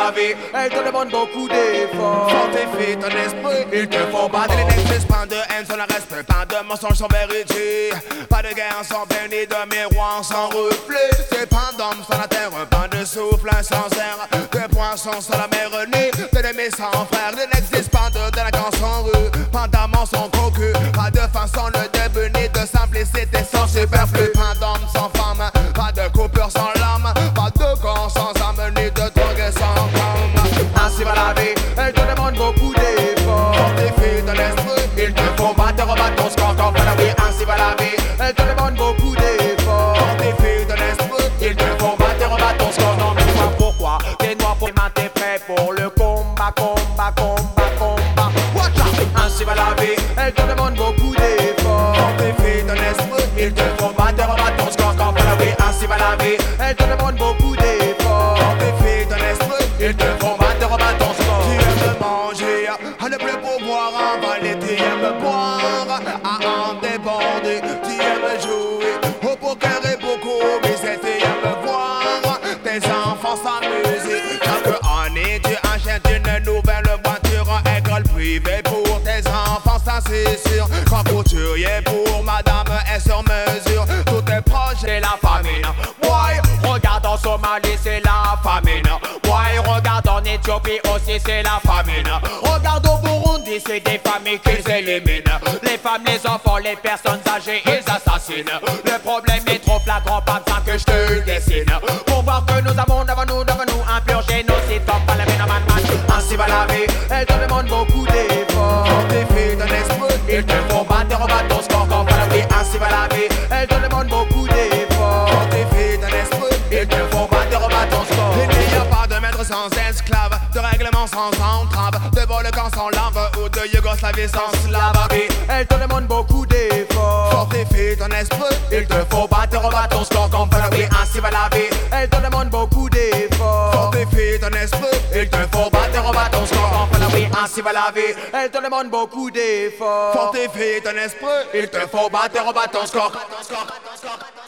la vie, elle te demande beaucoup d'efforts. Fortifie ton esprit, il te faut battre. Il n'existe pas de haine sans le respect, pas de mensonge sans vérité, pas de guerre sans peine ni de miroir sans reflet. C'est pas d'homme sans la terre, pas de souffle sans air, de poissons sans la mer née, d'ennemis sans frère. Il n'existe pas de délinquants sans rue, pas d'amants sans cocu, pas de façon le début ni de simplicité sans superflu. Pas d'homme sans femme, pas de coupure sans lame, pas de corps sans âme ni de drogue sans calme. Ainsi va la vie, elle te demande beaucoup d'efforts. Fortifie ton esprit, il te faut battre ton score. Quand la vie, ainsi va la vie, elle te demande beaucoup d'efforts. Fortifie ton esprit, il te faut battre ton score. Non mais dis-moi pourquoi, t'es noir pour les mains, t'es prêt pour le combat, combat, combat, combat. Watch out. Ainsi va la vie, elle te demande beaucoup d'efforts. Fortifie ton esprit, il te faut battre ton score. Quand la vie, ainsi va la vie, elle te demande beaucoup d'efforts. Fortifie ton esprit, il te faut battre ton score. Tu aimes manger, à ne plus pouvoir avaler. Tu aimes boire, à en déborder. Tu aimes jouer au poker et beaucoup miser. Tu aimes voir tes enfants s'amuser. Chaque année tu achètes une nouvelle voiture, école privée pour tes enfants, ça c'est sûr. Quand couturier pour madame est sur mesure, tout est proche et la famine. Ouais, regarde en Somalie c'est la famine. Ouais, regarde en Éthiopie aussi c'est la famine. Regarde au Burundi c'est des familles qu'ils éliminent. Les femmes, les enfants, les personnes âgées ils assassinent. Le problème est trop flagrant, pas besoin que je te le dessine. Pour voir que nous avons devant nous un pur génocide. Comme pas la mine à man. Ainsi va la vie, elle te demande beaucoup d'efforts. Fortifie ton esprit, il te faut battre ton score. Comme pas la vie, ainsi va la vie, elle te demande beaucoup d'efforts. Fortifie ton esprit, il te faut battre ton score. Il n'y a pas de maître sans esclave, de règlement sans entrave, de Volcan sans lave ou de Yougoslavie sans slave. Elle te demande beaucoup d'efforts. Fortifie ton esprit, il te faut battre ton score. Comme pas la vie, ainsi va la vie, elle te demande beaucoup d'efforts. Fortifie ton esprit, il te faut battre ton score. Comme pas la vie, ainsi va la vie, elle te demande beaucoup d'efforts. Fortifie ton esprit, il te faut battre ton score.